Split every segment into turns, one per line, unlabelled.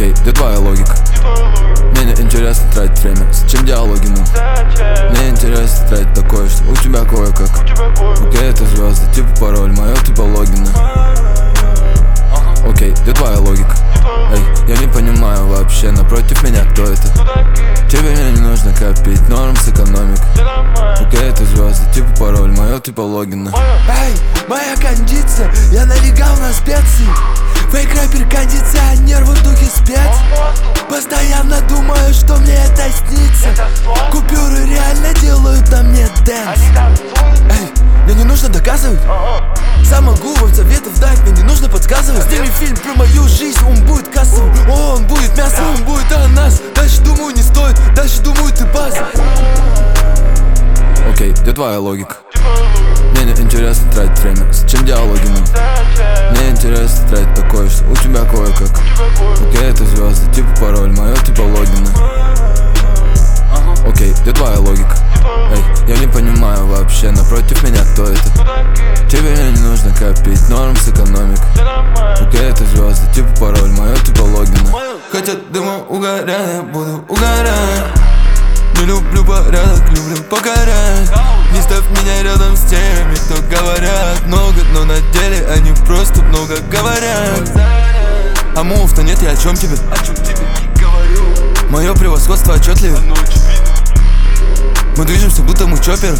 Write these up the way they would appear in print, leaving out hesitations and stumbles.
Окей, где твоя логика? Мне не интересно тратить время, зачем диалоги, ну? Мне интересно тратить такое, что у тебя кое-как. Окей, это звезды, типа пароль, моё типа логина. Окей, где твоя логика? Эй, я не понимаю вообще, напротив меня кто это? Тебе мне не нужно копить, норм с экономикой. Окей, это звезды, типа пароль, моё типа логина.
Эй, моя кондиция, я налегал на специи. Фейк-рэпер, кондиционер в духе спец. Постоянно думаю, что мне это снится. Купюры реально делают на мне дэнс. Эй, мне не нужно доказывать. Сам могу вам советов дать, мне не нужно подсказывать. Сними фильм про мою жизнь, он будет кассовым. О, он будет мясом, он будет о нас. Дальше думаю не стоит, дальше думаю ты база.
Окей, где твоя логика? Мне не интересно тратить время, зачем диалоги, ну? Мне интересно тратить такое, что у тебя кое-как. Окей, это звезды, типа пароль, моё типа логина. Окей, где твоя логика? Эй, я не понимаю вообще, напротив меня кто это? Тебе мне не нужно копить, норм с экономикой. Окей, это звезды, типа пароль, моё типа логина.
Хотят дымом угорая, буду угорать. Не люблю порядок, люблю покорять. Не ставь меня рядом с теми, кто говорят много, но на деле они просто много говорят. А мув-то нет, я о чем тебе? Мое превосходство отчетливо. Мы движемся, будто мы чопперы.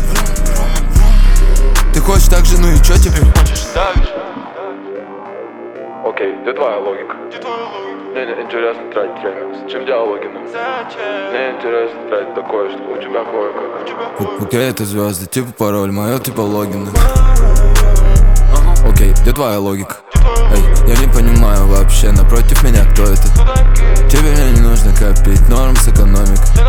Ты хочешь так же, ну и чё теперь?
Окей, где твоя логика? Мне не интересно тратить время, зачем диалоги, ну? Мне интересно тратить такое, что у тебя кое-как. Окей, это звезды, типа пароль, моё типа логина. Окей, где твоя логика? Эй, я не понимаю вообще, напротив меня кто это? Тебе мне не нужно копить, норм с экономикой.